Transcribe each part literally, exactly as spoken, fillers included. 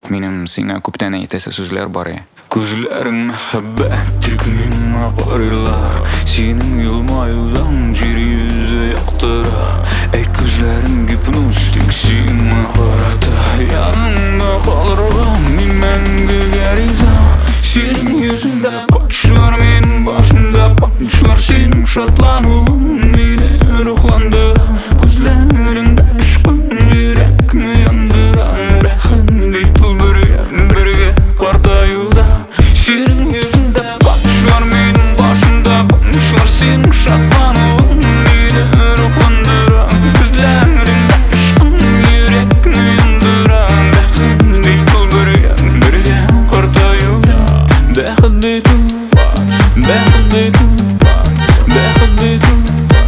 Минем сиңа күптән әйтәсе сүзләр бар. Күзләрең мәхәббәт тиркмиңа карыйлар, синең елмаюдан җир йөзе яктыра. Әй күзләрең гипноз, тик сиңа карата. Яныңда калырга мин мәңгегә риза. Синең йөзеңдә патшалар, минем башымда патшалар. Синең шатлануың мине рухландыра. Күзләреңдә ишкым йөрәкне яндыра. Бәхет бит ул бергә, бергә картаюда. Синең йөзеңдә патшалар, минем башымда патшалар. Синең шатлануың мине рухландыра. Күзләреңдә ишкым йөрәкне яндыра. Бәхет бит ул бергә, бергә картаюда. Бәхет бит ул, бәхет бит ул, бәхет бит ул.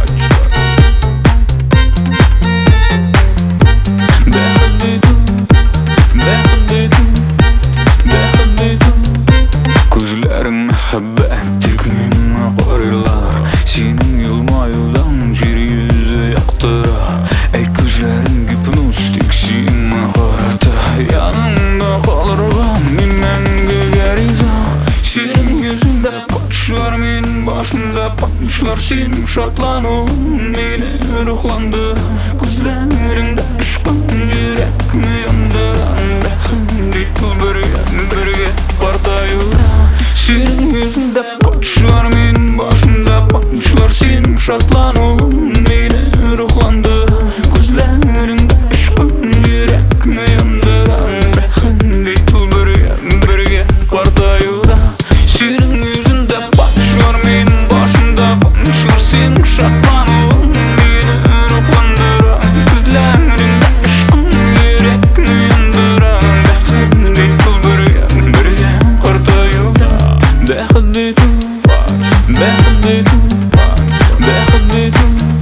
Күзләрең мәхәббәт тиркмиңа карыйлар, синең елмаюдан җир йөзе яктыра. Әй күзләрең гипноз, тик сиңа карата. Яныңда калырга мин мәңгегә риза. Синең йөзеңдә патшалар, минем башымда патшалар. Синең шатлануың мине рухландыра. Күзләреңдә ишкым йөрәкне яндыра. Бәхет бит ул бергә, бергә картаюда. Синең йөзеңдә патшалар, минем башымда патшалар. Синең шатлануың мине рухландыра. Күзләреңдә ишкым йөрәкне яндыра. Бәхет бит ул бергә, бергә картаюда. Синең йөзеңдә патшалар, минем башымда патшалар. Синең шатлануың мине рухландыра. Күзләреңдә ишкым йөрәкне яндыра. Бәхет бит ул бергә, бергә картаюда. Бәхет бит ул, бәхет бит ул, бәхет бит ул.